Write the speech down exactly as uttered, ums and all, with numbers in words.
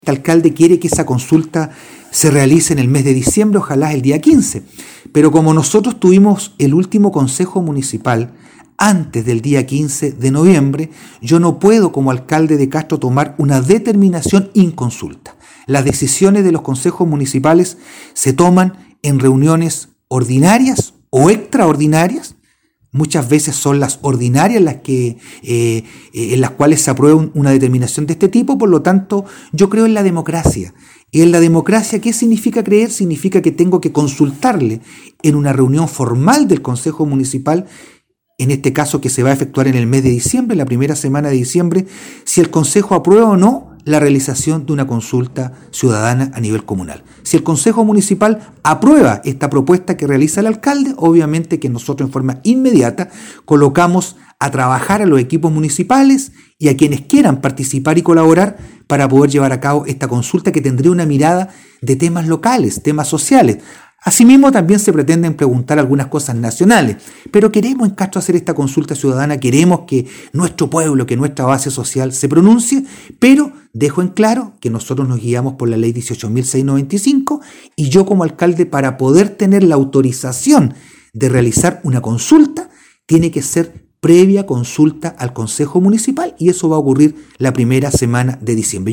El alcalde quiere que esa consulta se realice en el mes de diciembre, ojalá el día quince. Pero como nosotros tuvimos el último consejo municipal antes del día quince de noviembre, yo no puedo como alcalde de Castro tomar una determinación inconsulta. Las decisiones de los consejos municipales se toman en reuniones ordinarias o extraordinarias. Muchas veces son las ordinarias las que, eh, en las cuales se aprueba una determinación de este tipo. Por lo tanto, yo creo en la democracia. Y en la democracia, ¿qué significa creer? Significa que tengo que consultarle en una reunión formal del Consejo Municipal, en este caso que se va a efectuar en el mes de diciembre, la primera semana de diciembre, si el Consejo aprueba o no la realización de una consulta ciudadana a nivel comunal. Si el Consejo Municipal aprueba esta propuesta que realiza el alcalde, obviamente que nosotros en forma inmediata colocamos a trabajar a los equipos municipales y a quienes quieran participar y colaborar para poder llevar a cabo esta consulta que tendría una mirada de temas locales, temas sociales. Asimismo, también se pretenden preguntar algunas cosas nacionales, pero queremos en Castro hacer esta consulta ciudadana, queremos que nuestro pueblo, que nuestra base social se pronuncie, pero dejo en claro que nosotros nos guiamos por la ley dieciocho mil seiscientos noventa y cinco y yo como alcalde, para poder tener la autorización de realizar una consulta, tiene que ser previa consulta al Consejo Municipal y eso va a ocurrir la primera semana de diciembre.